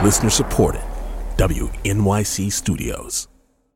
Listener supported. WNYC Studios.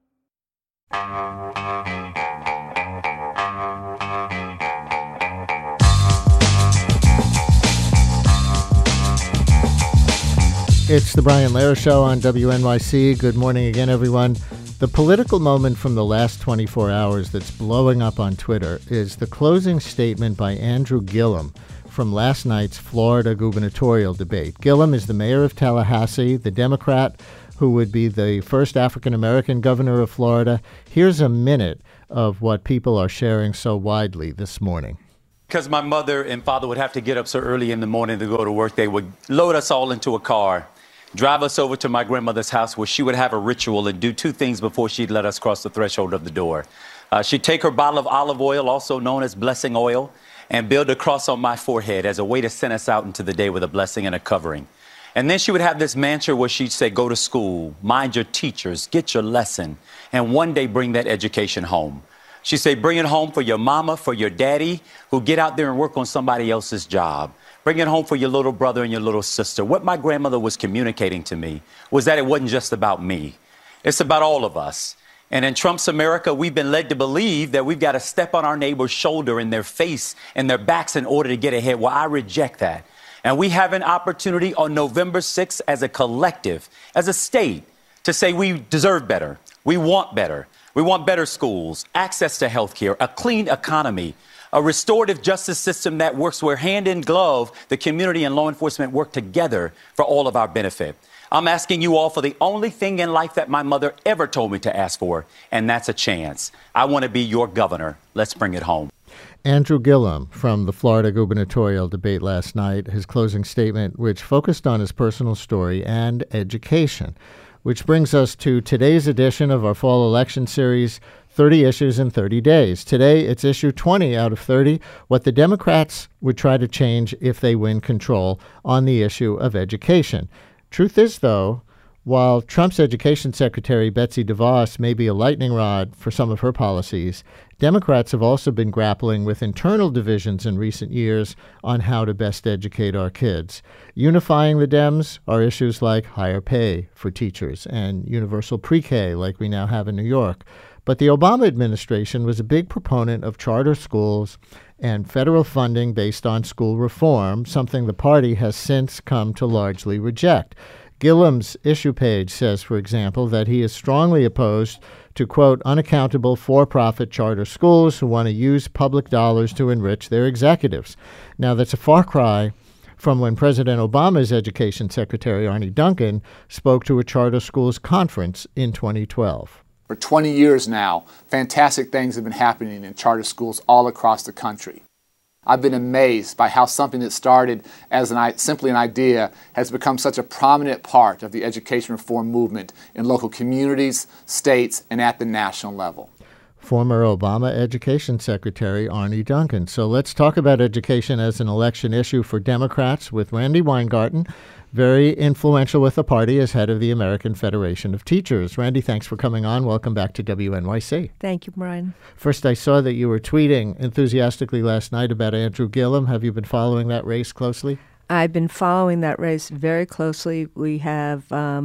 It's the Brian Lehrer Show on WNYC. Good morning again, everyone. The political moment from the last 24 hours that's blowing up on Twitter is the closing statement by Andrew Gillum from last night's Florida gubernatorial debate. Gillum is the mayor of Tallahassee, the Democrat who would be the first African-American governor of Florida. Here's a minute of what people are sharing so widely this morning. Because my mother and father would have to get up so early in the morning to go to work, they would load us all into a car, drive us over to my grandmother's house where she would have a ritual and do two things before she'd let us cross the threshold of the door. She'd take her bottle of olive oil, also known as blessing oil, and build a cross on my forehead as a way to send us out into the day with a blessing and a covering. And then she would have this mantra where she'd say, go to school, mind your teachers, get your lesson, and one day bring that education home. She'd say, bring it home for your mama, for your daddy, who get out there and work on somebody else's job. Bring it home for your little brother and your little sister. What my grandmother was communicating to me was that it wasn't just about me. It's about all of us. And in Trump's America, we've been led to believe that we've got to step on our neighbor's shoulder in their face and their backs in order to get ahead. Well, I reject that. And we have an opportunity on November 6th as a collective, as a state, to say we deserve better. We want better. We want better schools, access to health care, a clean economy, a restorative justice system that works where hand in glove, the community and law enforcement work together for all of our benefit. I'm asking you all for the only thing in life that my mother ever told me to ask for, and that's a chance. I want to be your governor. Let's bring it home. Andrew Gillum from the Florida gubernatorial debate last night, his closing statement, which focused on his personal story and education. Which brings us to today's edition of our fall election series, 30 Issues in 30 Days. Today, it's issue 20 out of 30, what the Democrats would try to change if they win control on the issue of education. Truth is, though, while Trump's education secretary, Betsy DeVos, may be a lightning rod for some of her policies, Democrats have also been grappling with internal divisions in recent years on how to best educate our kids. Unifying the Dems are issues like higher pay for teachers and universal pre-K like we now have in New York. But the Obama administration was a big proponent of charter schools and federal funding based on school reform, something the party has since come to largely reject. Gillum's issue page says, for example, that he is strongly opposed to, quote, unaccountable for-profit charter schools who want to use public dollars to enrich their executives. Now, that's a far cry from when President Obama's education secretary, Arne Duncan, spoke to a charter schools conference in 2012. For 20 years now, fantastic things have been happening in charter schools all across the country. I've been amazed by how something that started as simply an idea has become such a prominent part of the education reform movement in local communities, states, and at the national level. Former Obama Education Secretary Arne Duncan. So let's talk about education as an election issue for Democrats with Randi Weingarten, very influential with the party as head of the American Federation of Teachers. Randi, thanks for coming on. Welcome back to WNYC. Thank you, Brian. First, I saw that you were tweeting enthusiastically last night about Andrew Gillum. Have you been following that race closely? I've been following that race very closely. We have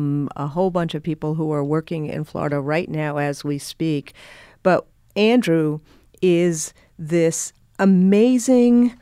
a whole bunch of people who are working in Florida right now as we speak. But Andrew is this amazing,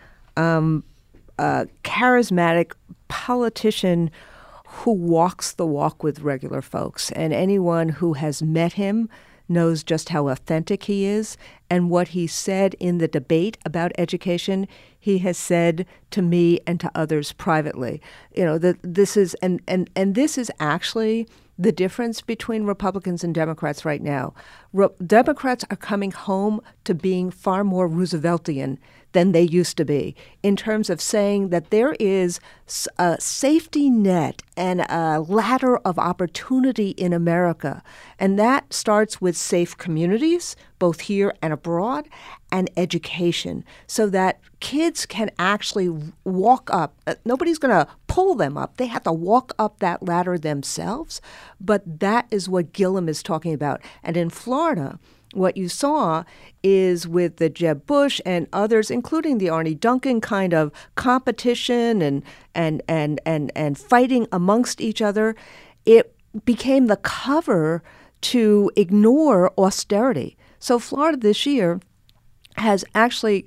charismatic politician who walks the walk with regular folks. And anyone who has met him knows just how authentic he is. And what he said in the debate about education, he has said to me and to others privately. You know, that this is and this is actually the difference between Republicans and Democrats right now. Democrats are coming home to being far more Rooseveltian than they used to be in terms of saying that there is a safety net and a ladder of opportunity in America. And that starts with safe communities, both here and abroad, and education, so that kids can actually walk up. Nobody's going to pull them up. They have to walk up that ladder themselves. But that is what Gillum is talking about. And in Florida, what you saw is with the Jeb Bush and others, including the Arne Duncan kind of competition and fighting amongst each other, it became the cover to ignore austerity. So Florida this year has actually,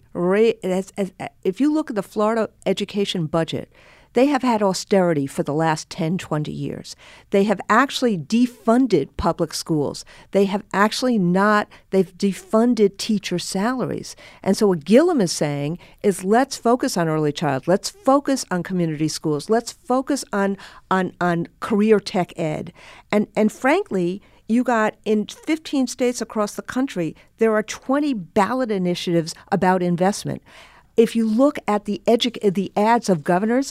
if you look at the Florida education budget, they have had austerity for the last 10, 20 years. They have actually defunded public schools. They have actually they've defunded teacher salaries. And so what Gillum is saying is, let's focus on early child. Let's focus on community schools. Let's focus on career tech ed. And frankly, you got in 15 states across the country, there are 20 ballot initiatives about investment. If you look at the ads of governors,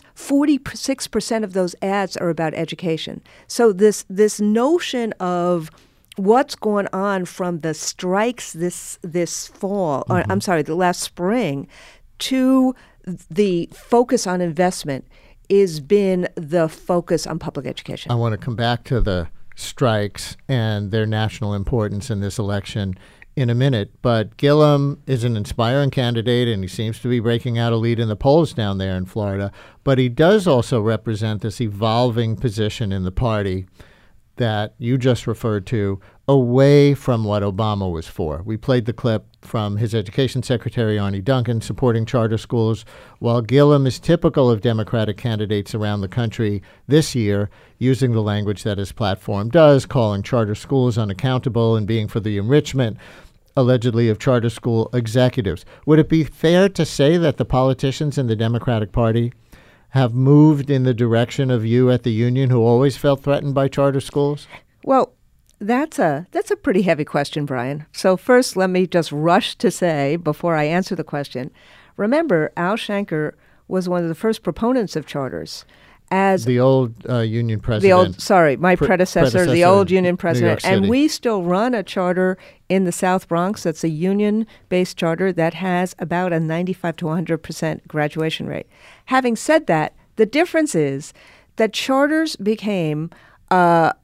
46% of those ads are about education. So this notion of what's going on from the strikes this fall, or I'm sorry, the last spring, to the focus on investment has been the focus on public education. I want to come back to the strikes and their national importance in this election in a minute, but Gillum is an inspiring candidate, and he seems to be breaking out a lead in the polls down there in Florida. But he does also represent this evolving position in the party that you just referred to, away from what Obama was for. We played the clip from his education secretary, Arne Duncan, supporting charter schools, while Gillum is typical of Democratic candidates around the country this year, using the language that his platform does, calling charter schools unaccountable and being for the enrichment, allegedly, of charter school executives. Would it be fair to say that the politicians in the Democratic Party have moved in the direction of you at the union, who always felt threatened by charter schools? Well, that's a pretty heavy question, Brian. So first, let me just rush to say, before I answer the question, remember, Al Shanker was one of the first proponents of charters. As the old union president. My predecessor, the old union president. And we still run a charter in the South Bronx that's a union-based charter that has about a 95 to 100% graduation rate. Having said that, the difference is that charters became a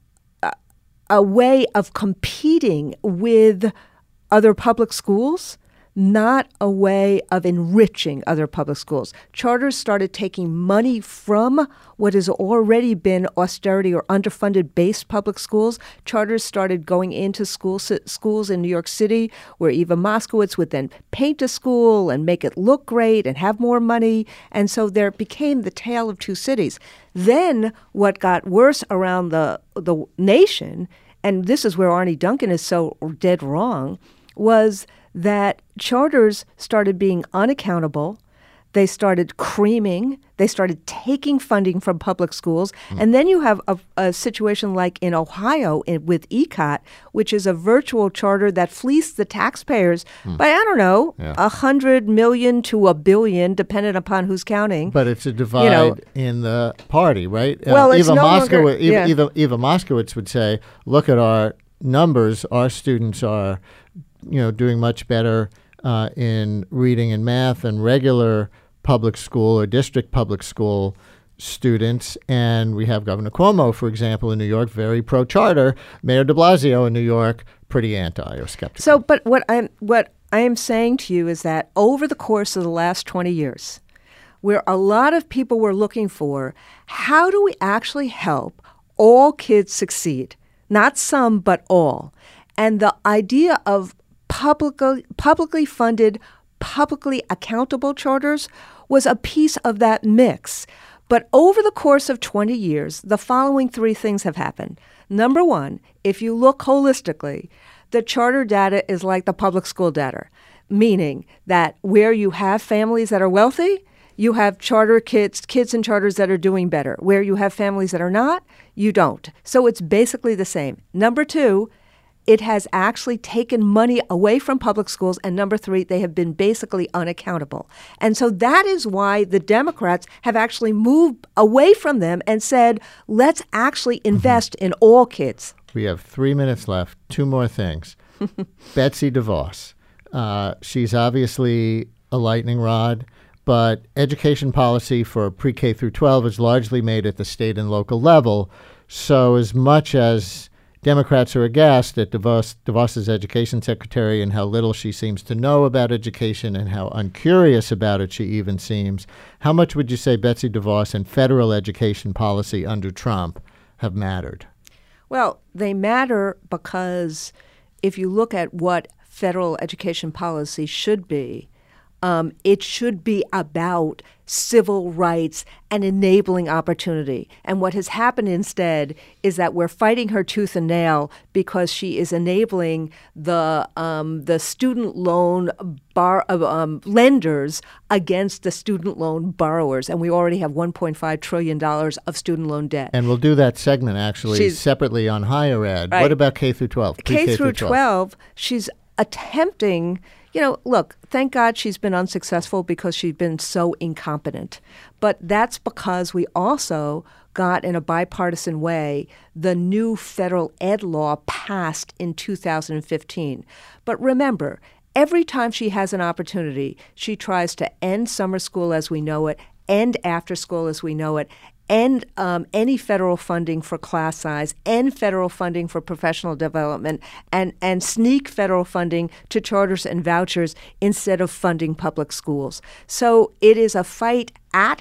way of competing with other public schools, not a way of enriching other public schools. Charters started taking money from what has already been austerity or underfunded based public schools. Charters started going into schools in New York City, where Eva Moskowitz would then paint a school and make it look great and have more money. And so there became the tale of two cities. Then what got worse around the nation, and this is where Arne Duncan is so dead wrong, was that charters started being unaccountable. They started creaming. They started taking funding from public schools. And then you have a situation like in Ohio with ECOT, which is a virtual charter that fleeced the taxpayers by, I don't know, $100 million to $1 billion, depending upon who's counting. But it's a divide in the party, right? Well, it's Eva no longer... Eva Moskowitz would say, look at our numbers. Our students are doing much better in reading and math than regular public school or district public school students. And we have Governor Cuomo, for example, in New York, very pro-charter. Mayor de Blasio in New York, pretty anti or skeptical. So, but what I am saying to you is that over the course of the last 20 years, where a lot of people were looking for, how do we actually help all kids succeed? Not some, but all. And the idea of publicly funded, publicly accountable charters was a piece of that mix. But over the course of 20 years, the following three things have happened. Number one, if you look holistically, the charter data is like the public school data, meaning that where you have families that are wealthy, you have charter kids in charters that are doing better. Where you have families that are not, you don't. So it's basically the same. Number two, it has actually taken money away from public schools. And number three, they have been basically unaccountable. And so that is why the Democrats have actually moved away from them and said, let's actually invest in all kids. We have 3 minutes left. Two more things. Betsy DeVos. She's obviously a lightning rod, but education policy for pre-K through 12 is largely made at the state and local level. So as much as Democrats are aghast at DeVos's education secretary and how little she seems to know about education and how uncurious about it she even seems. How much would you say Betsy DeVos and federal education policy under Trump have mattered? Well, they matter because if you look at what federal education policy should be, it should be about civil rights and enabling opportunity. And what has happened instead is that we're fighting her tooth and nail because she is enabling the student loan lenders against the student loan borrowers. And we already have $1.5 trillion of student loan debt. And we'll do that segment actually separately on higher ed. Right. What about K through 12? K through 12, she's attempting. Look, thank God she's been unsuccessful because she's been so incompetent. But that's because we also got, in a bipartisan way, the new federal ed law passed in 2015. But remember, every time she has an opportunity, she tries to end summer school as we know it, end after school as we know it, end any federal funding for class size, end federal funding for professional development, and sneak federal funding to charters and vouchers instead of funding public schools. So it is a fight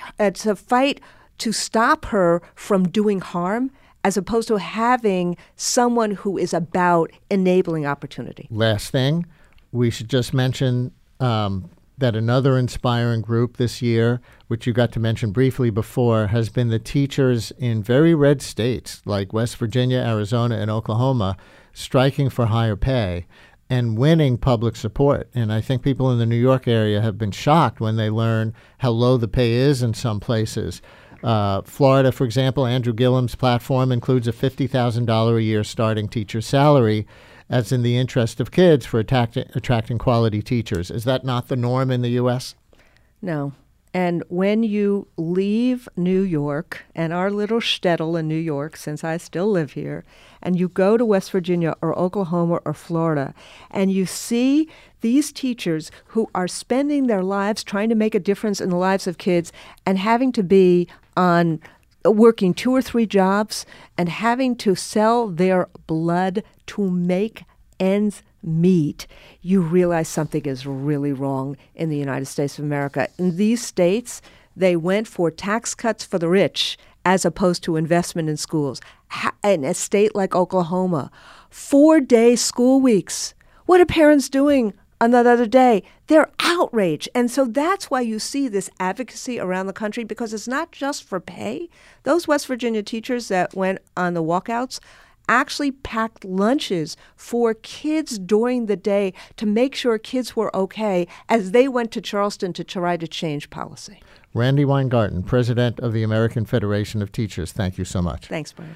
to stop her from doing harm, as opposed to having someone who is about enabling opportunity. Last thing, we should just mention that another inspiring group this year, which you got to mention briefly before, has been the teachers in very red states like West Virginia, Arizona, and Oklahoma striking for higher pay and winning public support. And I think people in the New York area have been shocked when they learn how low the pay is in some places. Florida, for example, Andrew Gillum's platform includes a $50,000 a year starting teacher salary as in the interest of kids for attracting quality teachers. Is that not the norm in the U.S.? No. And when you leave New York and our little shtetl in New York, since I still live here, and you go to West Virginia or Oklahoma or Florida, and you see these teachers who are spending their lives trying to make a difference in the lives of kids and having to be on working 2 or 3 jobs and having to sell their blood to make ends meet, you realize something is really wrong in the United States of America. In these states, they went for tax cuts for the rich as opposed to investment in schools. In a state like Oklahoma, 4-day school weeks. What are parents doing on that other day? They're outraged. And so that's why you see this advocacy around the country, because it's not just for pay. Those West Virginia teachers that went on the walkouts actually packed lunches for kids during the day to make sure kids were okay as they went to Charleston to try to change policy. Randi Weingarten, president of the American Federation of Teachers, thank you so much. Thanks, Brian.